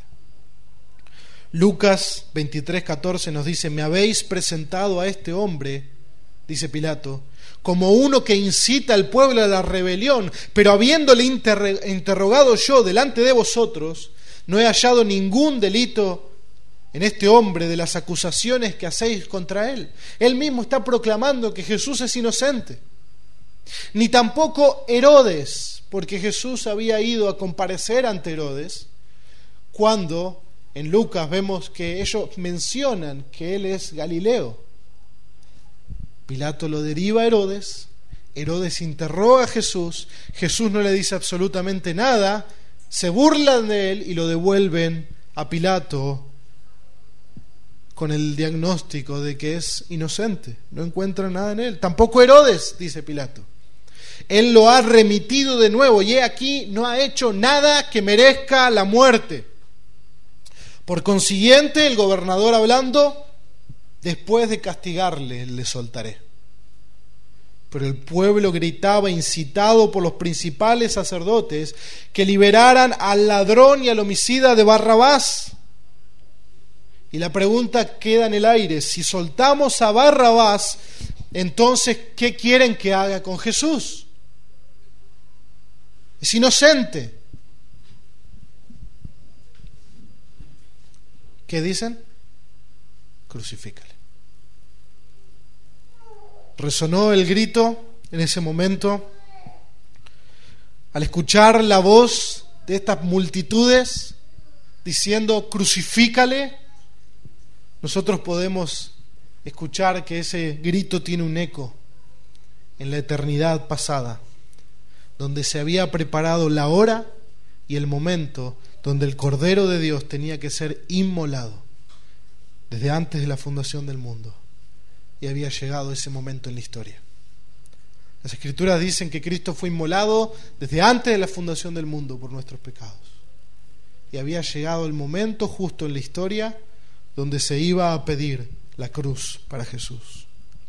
Lucas veintitrés catorce nos dice: me habéis presentado a este hombre, dice Pilato, como uno que incita al pueblo a la rebelión, pero habiéndole inter- interrogado yo delante de vosotros, no he hallado ningún delito en este hombre de las acusaciones que hacéis contra él. Él mismo está proclamando que Jesús es inocente. Ni tampoco Herodes, porque Jesús había ido a comparecer ante Herodes, cuando en Lucas vemos que ellos mencionan que él es Galileo. Pilato lo deriva a Herodes, Herodes interroga a Jesús, Jesús no le dice absolutamente nada, se burlan de él y lo devuelven a Pilato con el diagnóstico de que es inocente, no encuentran nada en él. Tampoco Herodes, dice Pilato. Él lo ha remitido de nuevo y he aquí no ha hecho nada que merezca la muerte. Por consiguiente, el gobernador hablando: después de castigarle, le soltaré. Pero el pueblo gritaba, incitado por los principales sacerdotes, que liberaran al ladrón y al homicida de Barrabás. Y la pregunta queda en el aire: si soltamos a Barrabás, entonces ¿qué quieren que haga con Jesús? Es inocente. ¿Qué dicen? Crucifícale. Resonó el grito en ese momento. Al escuchar la voz de estas multitudes diciendo crucifícale, nosotros podemos escuchar que ese grito tiene un eco en la eternidad pasada, donde se había preparado la hora y el momento donde el Cordero de Dios tenía que ser inmolado desde antes de la fundación del mundo. Y había llegado ese momento en la historia. Las Escrituras dicen que Cristo fue inmolado desde antes de la fundación del mundo por nuestros pecados. Y había llegado el momento justo en la historia donde se iba a pedir la cruz para Jesús.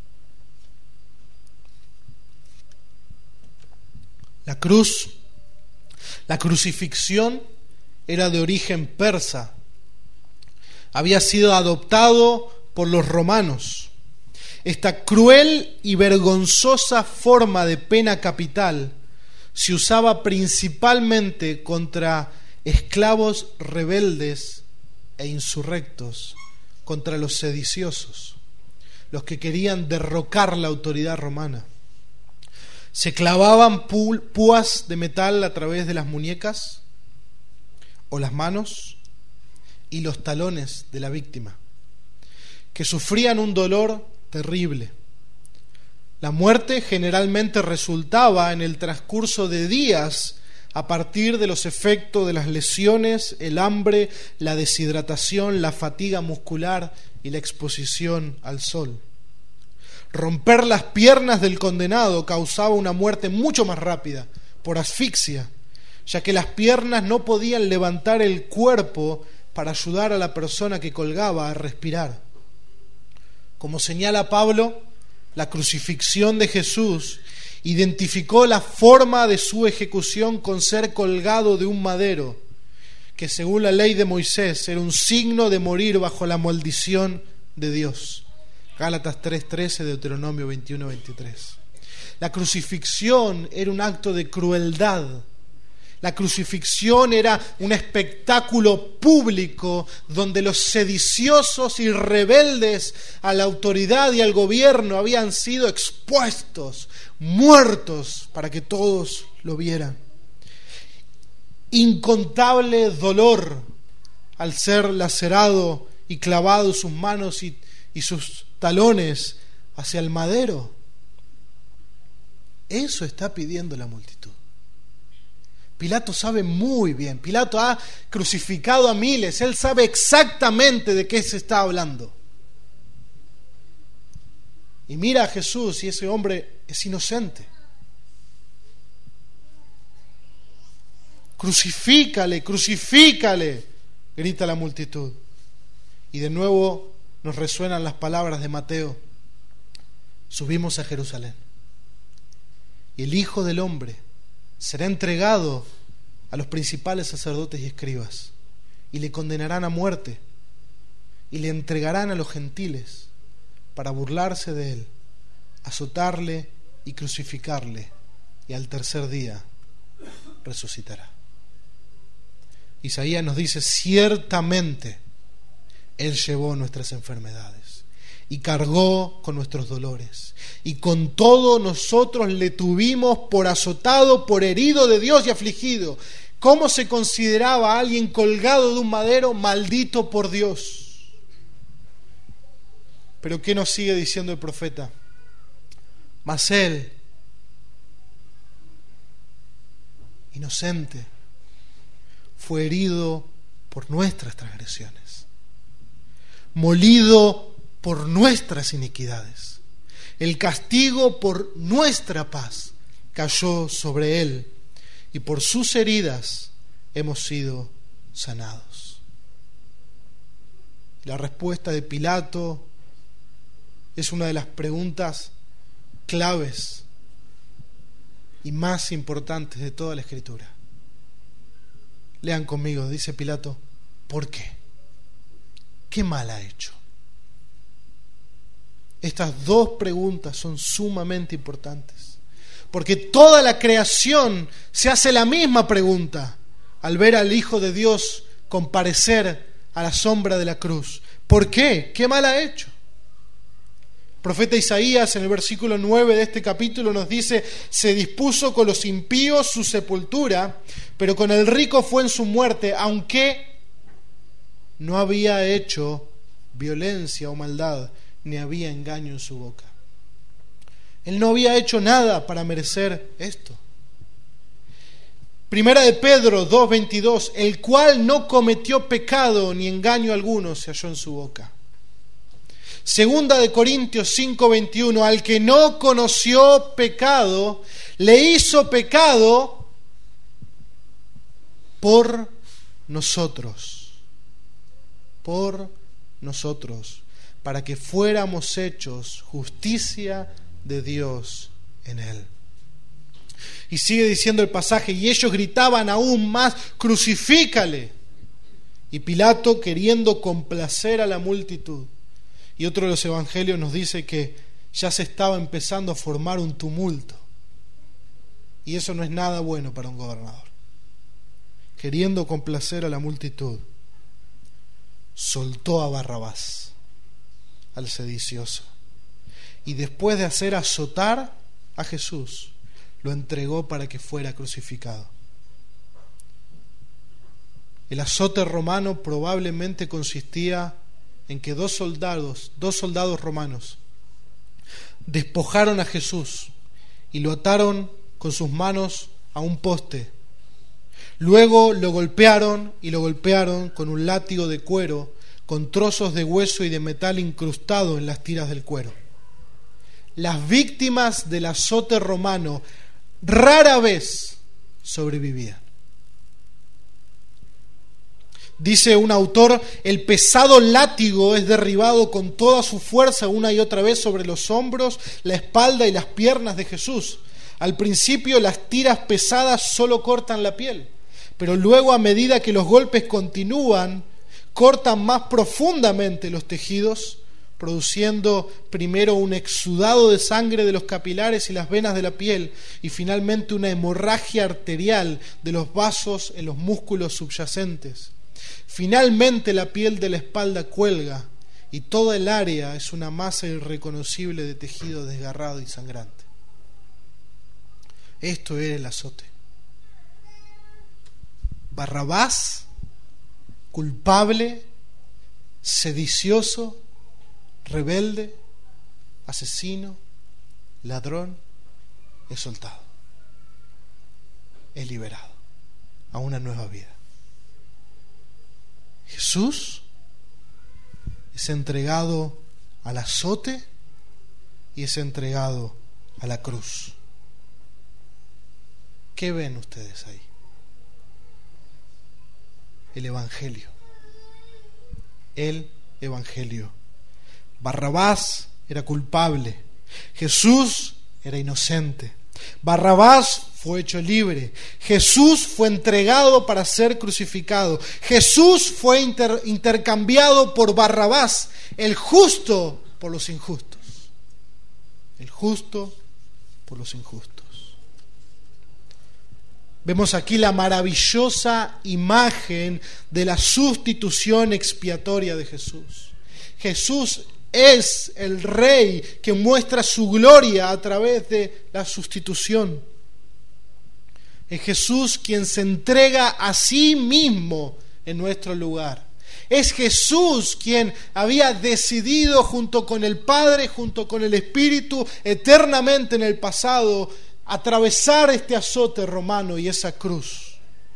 La cruz, la crucifixión era de origen persa. Había sido adoptado por los romanos. Esta cruel y vergonzosa forma de pena capital se usaba principalmente contra esclavos rebeldes e insurrectos, contra los sediciosos, los que querían derrocar la autoridad romana. Se clavaban púas de metal a través de las muñecas o las manos y los talones de la víctima, que sufrían un dolor terrible. La muerte generalmente resultaba en el transcurso de días a partir de los efectos de las lesiones, el hambre, la deshidratación, la fatiga muscular y la exposición al sol. Romper las piernas del condenado causaba una muerte mucho más rápida, por asfixia, ya que las piernas no podían levantar el cuerpo para ayudar a la persona que colgaba a respirar. Como señala Pablo, la crucifixión de Jesús identificó la forma de su ejecución con ser colgado de un madero, que según la ley de Moisés era un signo de morir bajo la maldición de Dios. Gálatas tres trece, Deuteronomio veintiuno veintitrés. La crucifixión era un acto de crueldad. La crucifixión era un espectáculo público donde los sediciosos y rebeldes a la autoridad y al gobierno habían sido expuestos, muertos, para que todos lo vieran. Incontable dolor al ser lacerado y clavado sus manos y, y sus talones hacia el madero. Eso está pidiendo la multitud. Pilato sabe muy bien, Pilato ha crucificado a miles, él sabe exactamente de qué se está hablando. Y mira a Jesús y ese hombre es inocente. Crucifícale, crucifícale, grita la multitud. Y de nuevo nos resuenan las palabras de Mateo: subimos a Jerusalén y el Hijo del Hombre será entregado a los principales sacerdotes y escribas, y le condenarán a muerte, y le entregarán a los gentiles para burlarse de él, azotarle y crucificarle, y al tercer día resucitará. Isaías nos dice: ciertamente él llevó nuestras enfermedades y cargó con nuestros dolores, y con todo nosotros le tuvimos por azotado, por herido de Dios y afligido. ¿Cómo se consideraba a alguien colgado de un madero? Maldito por Dios. Pero ¿qué nos sigue diciendo el profeta? Mas él, inocente, fue herido por nuestras transgresiones, molido por nuestras iniquidades. El castigo por nuestra paz cayó sobre él, y por sus heridas hemos sido sanados. La respuesta de Pilato es una de las preguntas claves y más importantes de toda la Escritura. Lean conmigo, dice Pilato: ¿por qué? ¿Qué mal ha hecho? Estas dos preguntas son sumamente importantes, porque toda la creación se hace la misma pregunta al ver al Hijo de Dios comparecer a la sombra de la cruz. ¿Por qué? ¿Qué mal ha hecho? El profeta Isaías en el versículo nueve de este capítulo nos dice: se dispuso con los impíos su sepultura, pero con el rico fue en su muerte, aunque no había hecho violencia o maldad, ni había engaño en su boca. Él no había hecho nada para merecer esto. Primera de Pedro dos veintidós: el cual no cometió pecado ni engaño alguno se halló en su boca. Segunda de Corintios cinco veintiuno: al que no conoció pecado, le hizo pecado por nosotros, por nosotros, para que fuéramos hechos justicia de Dios en él. Y sigue diciendo el pasaje: y ellos gritaban aún más: crucifícale. Y Pilato, queriendo complacer a la multitud. Y otro de los evangelios nos dice que ya se estaba empezando a formar un tumulto, y eso no es nada bueno para un gobernador. Queriendo complacer a la multitud, soltó a Barrabás, al sedicioso, y después de hacer azotar a Jesús, lo entregó para que fuera crucificado. El azote romano probablemente consistía en que dos soldados, dos soldados romanos, despojaron a Jesús y lo ataron con sus manos a un poste Luego lo golpearon y lo golpearon con un látigo de cuero, con trozos de hueso y de metal incrustado en las tiras del cuero. Las víctimas del azote romano rara vez sobrevivían. Dice un autor, el pesado látigo es derribado con toda su fuerza una y otra vez sobre los hombros, la espalda y las piernas de Jesús. Al principio las tiras pesadas solo cortan la piel, pero luego, a medida que los golpes continúan, cortan más profundamente los tejidos, produciendo primero un exudado de sangre de los capilares y las venas de la piel, y finalmente una hemorragia arterial de los vasos en los músculos subyacentes. Finalmente la piel de la espalda cuelga, y toda el área es una masa irreconocible de tejido desgarrado y sangrante. Esto era el azote. Barrabás, culpable, sedicioso, rebelde, asesino, ladrón, es soltado, es liberado a una nueva vida. Jesús es entregado al azote y es entregado a la cruz. ¿Qué ven ustedes ahí? El Evangelio. El Evangelio. Barrabás era culpable. Jesús era inocente. Barrabás fue hecho libre. Jesús fue entregado para ser crucificado. Jesús fue inter- intercambiado por Barrabás, el justo por los injustos. El justo por los injustos. Vemos aquí la maravillosa imagen de la sustitución expiatoria de Jesús. Jesús es el Rey que muestra su gloria a través de la sustitución. Es Jesús quien se entrega a sí mismo en nuestro lugar. Es Jesús quien había decidido junto con el Padre, junto con el Espíritu, eternamente en el pasado, atravesar este azote romano y esa cruz.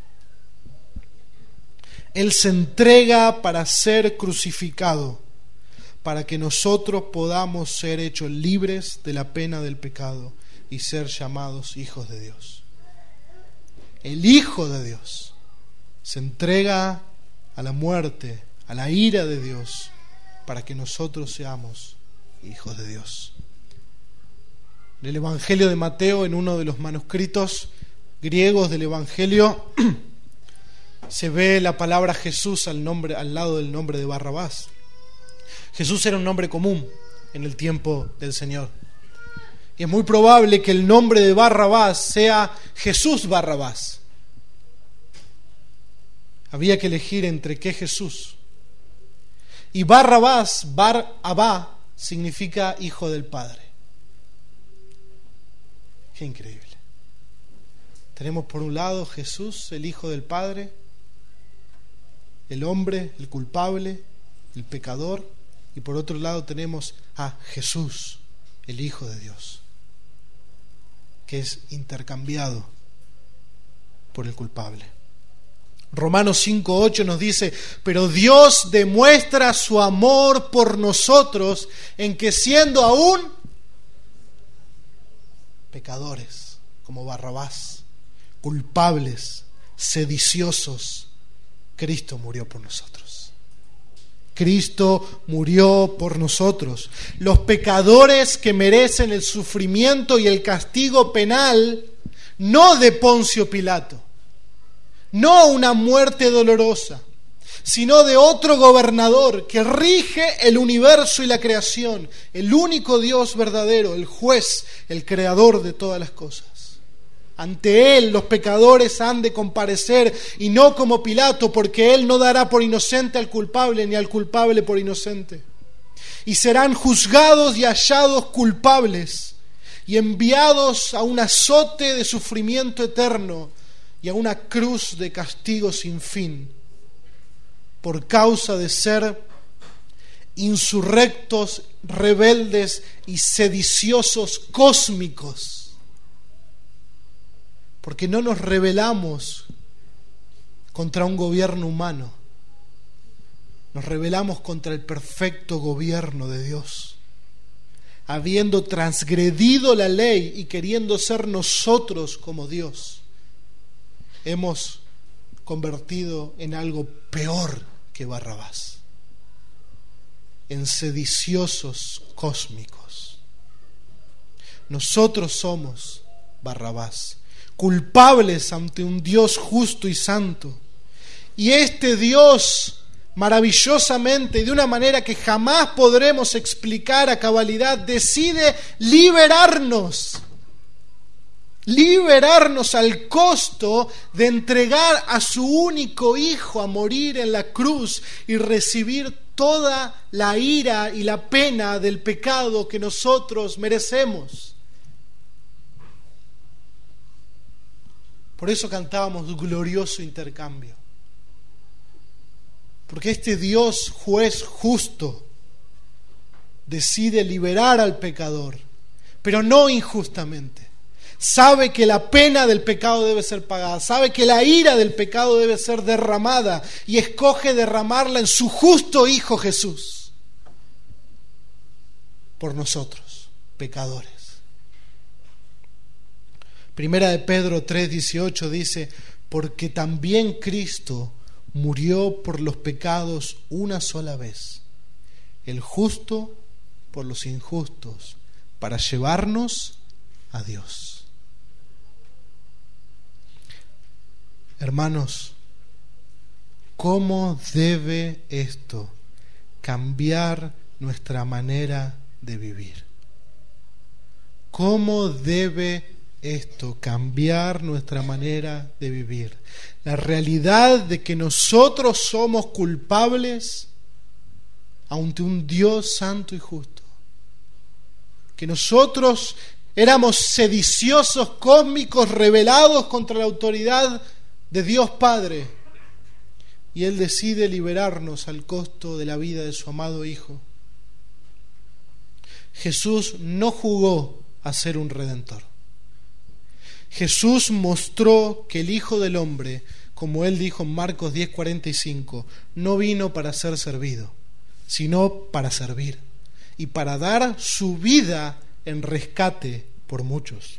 Él se entrega para ser crucificado, para que nosotros podamos ser hechos libres de la pena del pecado y ser llamados hijos de Dios. El Hijo de Dios se entrega a la muerte, a la ira de Dios, para que nosotros seamos hijos de Dios. En el Evangelio de Mateo, en uno de los manuscritos griegos del Evangelio, se ve la palabra Jesús al, nombre, al lado del nombre de Barrabás. Jesús era un nombre común en el tiempo del Señor. Y es muy probable que el nombre de Barrabás sea Jesús Barrabás. Había que elegir entre qué Jesús. Y Barrabás, Bar-Abá, significa hijo del Padre. Qué increíble. Tenemos por un lado Jesús, el Hijo del Padre, el hombre, el culpable, el pecador, y por otro lado tenemos a Jesús, el Hijo de Dios, que es intercambiado por el culpable. Romanos cinco ocho nos dice: pero Dios demuestra su amor por nosotros en que, siendo aún pecadores, como Barrabás, culpables, sediciosos, Cristo murió por nosotros. Cristo murió por nosotros. Los pecadores que merecen el sufrimiento y el castigo penal, no de Poncio Pilato, no una muerte dolorosa, sino de otro gobernador que rige el universo y la creación, el único Dios verdadero, el juez, el creador de todas las cosas. Ante Él los pecadores han de comparecer, y no como Pilato, porque Él no dará por inocente al culpable, ni al culpable por inocente. Y serán juzgados y hallados culpables, y enviados a un azote de sufrimiento eterno y a una cruz de castigo sin fin, por causa de ser insurrectos, rebeldes y sediciosos cósmicos. Porque no nos rebelamos contra un gobierno humano. Nos rebelamos contra el perfecto gobierno de Dios, habiendo transgredido la ley y queriendo ser nosotros como Dios. Hemos convertido en algo peor que Barrabás, en sediciosos cósmicos. Nosotros somos Barrabás, culpables ante un Dios justo y santo. Y este Dios, maravillosamente y de una manera que jamás podremos explicar a cabalidad, decide liberarnos. Liberarnos al costo de entregar a su único Hijo a morir en la cruz y recibir toda la ira y la pena del pecado que nosotros merecemos. Por eso cantábamos glorioso intercambio. Porque este Dios juez justo decide liberar al pecador, pero no injustamente. Sabe que la pena del pecado debe ser pagada, sabe que la ira del pecado debe ser derramada y escoge derramarla en su justo Hijo Jesús por nosotros, pecadores. Primera de Pedro tres dieciocho dice: porque también Cristo murió por los pecados una sola vez, el justo por los injustos, para llevarnos a Dios. Hermanos, ¿cómo debe esto cambiar nuestra manera de vivir? ¿Cómo debe esto cambiar nuestra manera de vivir? La realidad de que nosotros somos culpables ante un Dios santo y justo. Que nosotros éramos sediciosos, cósmicos, rebelados contra la autoridad de Dios Padre, y Él decide liberarnos al costo de la vida de su amado Hijo. Jesús no jugó a ser un redentor. Jesús mostró que el Hijo del Hombre, como Él dijo en Marcos diez cuarenta y cinco, no vino para ser servido, sino para servir y para dar su vida en rescate por muchos.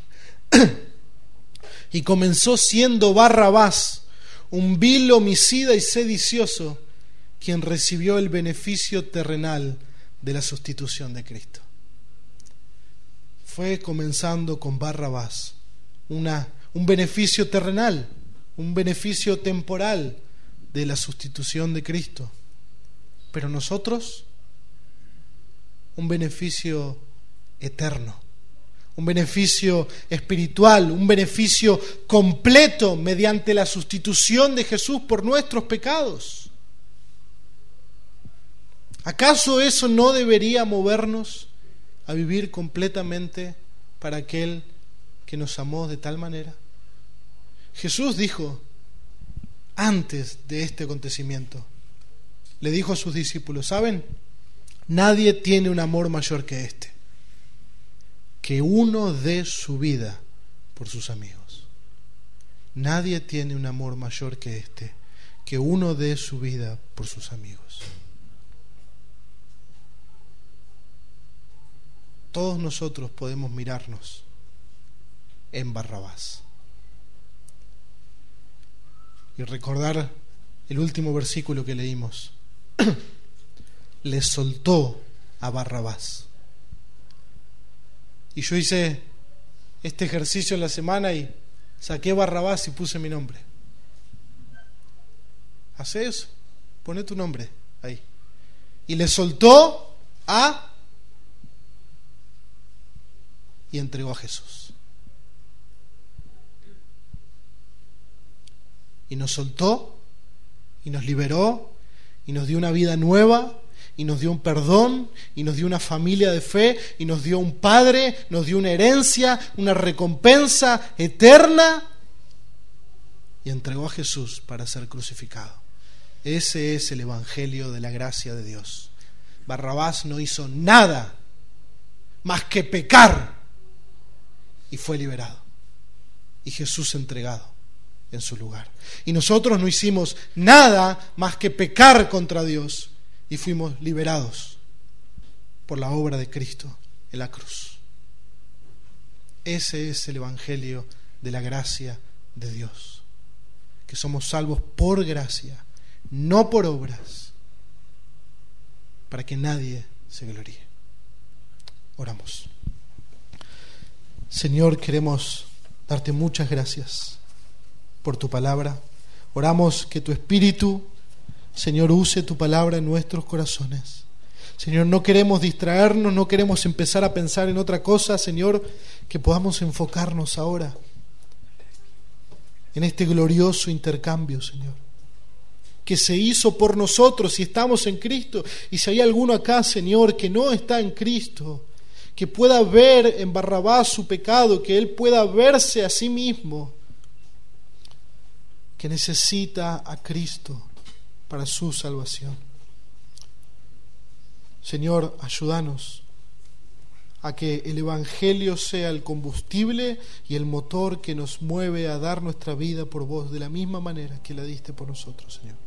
Y comenzó siendo Barrabás, un vil homicida y sedicioso, quien recibió el beneficio terrenal de la sustitución de Cristo. Fue comenzando con Barrabás una, un beneficio terrenal, un beneficio temporal de la sustitución de Cristo. Pero nosotros, un beneficio eterno, un beneficio espiritual, un beneficio completo mediante la sustitución de Jesús por nuestros pecados. ¿Acaso eso no debería movernos a vivir completamente para aquel que nos amó de tal manera? Jesús dijo, antes de este acontecimiento, le dijo a sus discípulos: ¿saben? Nadie tiene un amor mayor que este, que uno dé su vida por sus amigos. Nadie tiene un amor mayor que este, que uno dé su vida por sus amigos. Todos nosotros podemos mirarnos en Barrabás y recordar el último versículo que leímos. Le soltó a Barrabás. Y yo hice este ejercicio en la semana y saqué Barrabás y puse mi nombre. Hacé eso, poné tu nombre ahí. Y le soltó a y entregó a Jesús. Y nos soltó y nos liberó y nos dio una vida nueva y nos dio un perdón y nos dio una familia de fe y nos dio un padre, nos dio una herencia, una recompensa eterna, y entregó a Jesús para ser crucificado. Ese es el evangelio de la gracia de Dios. Barrabás no hizo nada más que pecar y fue liberado, y Jesús entregado. en su lugar. Y nosotros no hicimos nada más que pecar contra Dios y fuimos liberados por la obra de Cristo en la cruz. Ese es el evangelio de la gracia de Dios, que somos salvos por gracia, no por obras, para que nadie se gloríe. Oramos. Señor, queremos darte muchas gracias por tu palabra. Oramos que tu Espíritu, Señor, use tu palabra en nuestros corazones. Señor, no queremos distraernos, no queremos empezar a pensar en otra cosa, Señor, que podamos enfocarnos ahora en este glorioso intercambio, Señor, que se hizo por nosotros si estamos en Cristo. Y si hay alguno acá, Señor, que no está en Cristo, que pueda ver en Barrabás su pecado, que él pueda verse a sí mismo, que necesita a Cristo para su salvación. Señor, ayúdanos a que el Evangelio sea el combustible y el motor que nos mueve a dar nuestra vida por vos de la misma manera que la diste por nosotros, Señor.